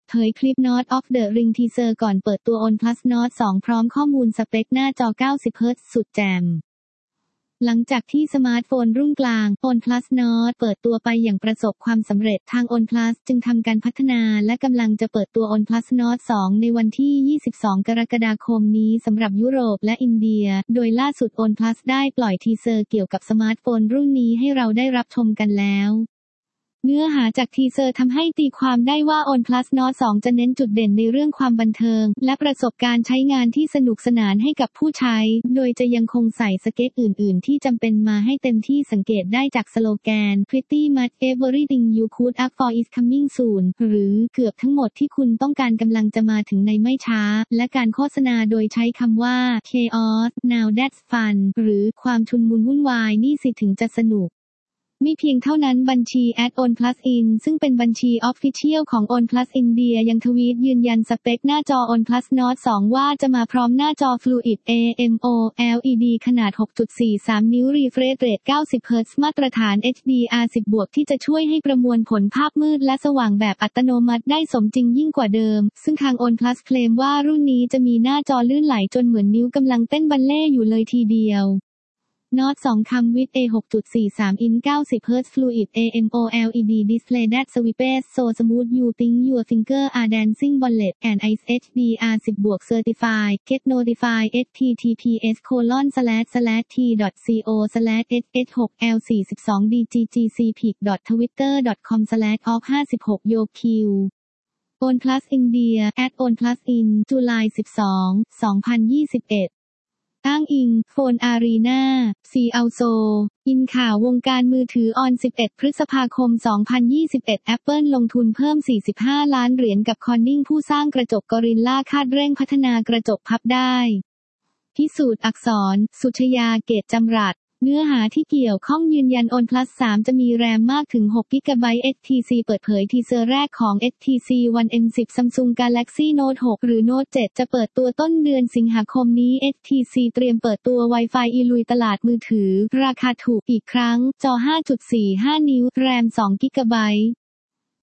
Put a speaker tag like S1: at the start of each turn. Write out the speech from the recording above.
S1: เผยคลิป Lord of the Ring ทีเซอร์ก่อนเปิดตัว OnePlus Nord 2 พร้อมข้อมูลสเปคหน้าจอ 90Hz สุดแจ่มหลังจากที่สมาร์ทโฟนรุ่นกลาง OnePlus Nord เปิดตัวไปอย่างประสบความสำเร็จทาง OnePlus จึงทำการพัฒนาและกำลังจะเปิดตัว OnePlus Nord 2 ในวันที่ 22 กรกฎาคมนี้สำหรับยุโรปและอินเดีย โดยล่าสุด OnePlus ได้ปล่อยทีเซอร์เกี่ยวกับสมาร์ทโฟนรุ่นนี้ให้เราได้รับชมกันแล้วเนื้อหาจากทีเซอร์ทำให้ตีความได้ว่า OnePlus Nord 2 จะเน้นจุดเด่นในเรื่องความบันเทิงและประสบการณ์ใช้งานที่สนุกสนานให้กับผู้ใช้โดยจะยังคงใส่สเปคอื่นๆที่จำเป็นมาให้เต็มที่สังเกตได้จากสโลแกน Pretty much everything you could ask for is coming soon หรือเกือบทั้งหมดที่คุณต้องการกำลังจะมาถึงในไม่ช้าและการโฆษณาโดยใช้คำว่า Chaos now that's fun หรือความชุลมุนวุ่นวายนี่สิถึงจะสนุกไม่เพียงเท่านั้นบัญชี @onplusin ซึ่งเป็นบัญชี Official ของ OnePlus India ยังทวีตยืนยันสเปคหน้าจอ OnePlus Nord 2 ว่าจะมาพร้อมหน้าจอ Fluid AMOLED ขนาด 6.43 นิ้ว Refresh Rate 90Hz มาตรฐาน HDR10 ที่จะช่วยให้ประมวลผลภาพมืดและสว่างแบบอัตโนมัติได้สมจริงยิ่งกว่าเดิมซึ่งทาง OnePlus เคลมว่ารุ่นนี้จะมีหน้าจอลื่นไหลจนเหมือนนิ้วกำลังเต้นบัลเล่ต์อยู่เลยทีเดียวNord 2 come with a 6.43 inch 90Hz Fluid AMOLED display that sweeps so smooth you think your finger are dancing bullet and is HDR10 certified get notified https://t.co/h62dggcpic.twitter.com/off56yoq OnePlus India @onplusin จุลาย 12 2021อ้างอิงโฟนอารีนาซีอัลโซอินข่าววงการมือถือออน 11 พฤษภาคม 2021 Apple ลงทุนเพิ่ม 45 ล้านเหรียญกับ Corning ผู้สร้างกระจกกอริลลาคาดเร่งพัฒนากระจกพับได้พิสูจน์อักษรสุชยาเกตจำรัดเนื้อหาที่เกี่ยวข้องยืนยัน OnePlus 3 จะมีแรมมากถึง 6GB HTC เปิดเผยทีเซอร์แรกของ HTC One M10 Samsung Galaxy Note 6 หรือ Note 7 จะเปิดตัวต้นเดือนสิงหาคมนี้ HTC เตรียมเปิดตัว Wi-Fi อีลุยตลาดมือถือราคาถูกอีกครั้งจอ 5.45 นิ้วแรม 2GB